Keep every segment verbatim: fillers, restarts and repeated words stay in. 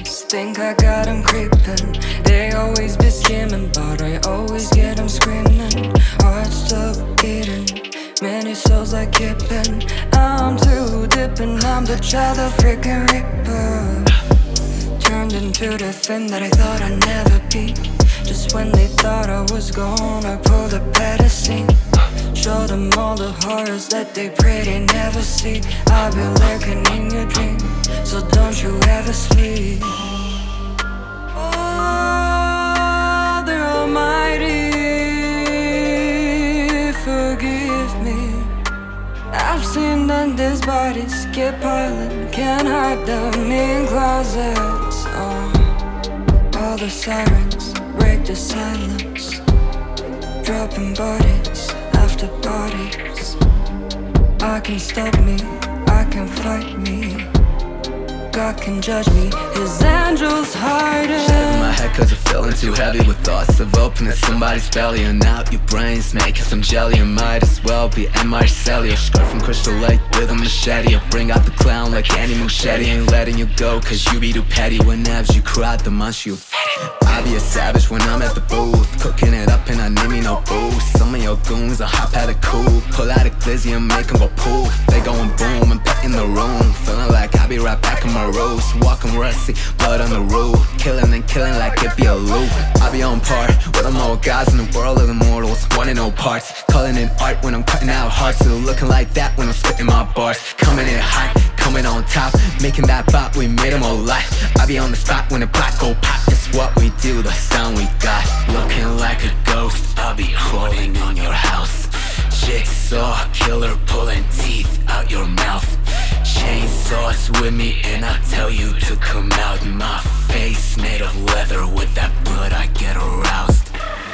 demons think I got them creeping. They always be scheming, but I always get them screaming. Heart stop beating, many souls I keeping. I'm too deep and I'm the child of freaking reaper. Turned into the thing that I thought I'd never be. Just when they thought I was gone, I pulled a better scene. Show them all the horrors that they pray they never see. I've been lurking in your dream, so don't you ever sleep. Father Almighty, forgive me. I've seen that these bodies get piling, can't hide them in closets. Oh, all the sirens break the silence, dropping bodies after bodies. I can stop me, I can fight me. God can judge me, his angels hiding. Shaking my head cause I'm feeling too heavy with thoughts of opening somebody's belly and out your brains, making some jelly. And might as well be M. Marcelli, a skirt from Crystal Lake with a machete. I bring out the clown like Annie Muschietti. Ain't letting you go cause you be too petty. Whenever you cry, the munch you fatty. I be a savage when I'm at the booth, cooking it up and I need me no booze. Some of your goons, I hop out of cool, pull out a glizzy and make them go poof. They going boom and pet in the room, feeling like I be right back in my roots. Walking rusty, blood on the roof, killing and killing like it be a loop. I be on par with them old guys in the world of immortals, wanting no parts. Calling it art when I'm cutting out hearts, still looking like that when I'm spitting my bars. Coming in hot, coming on top, making that bop, we made them all light. I be on the spot when the black go pop, it's what we do, the sound we got. Looking like a ghost, I'll be crawling in your house. Jigsaw killer pulling teeth out your mouth. Chainsaws with me and I tell you to come out. My face made of leather, with that blood I get aroused.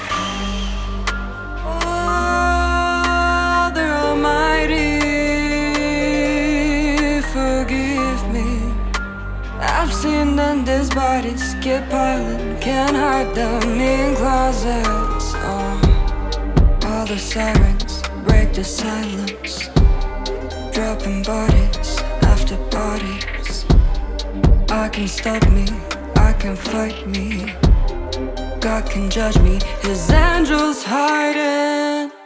Father Almighty, forgive me. I've seen that these bodies get piling, can't hide them in closets. Oh, all the sirens break the silence, dropping bodies after bodies. I can stop me, I can fight me. God can judge me, his angels hiding.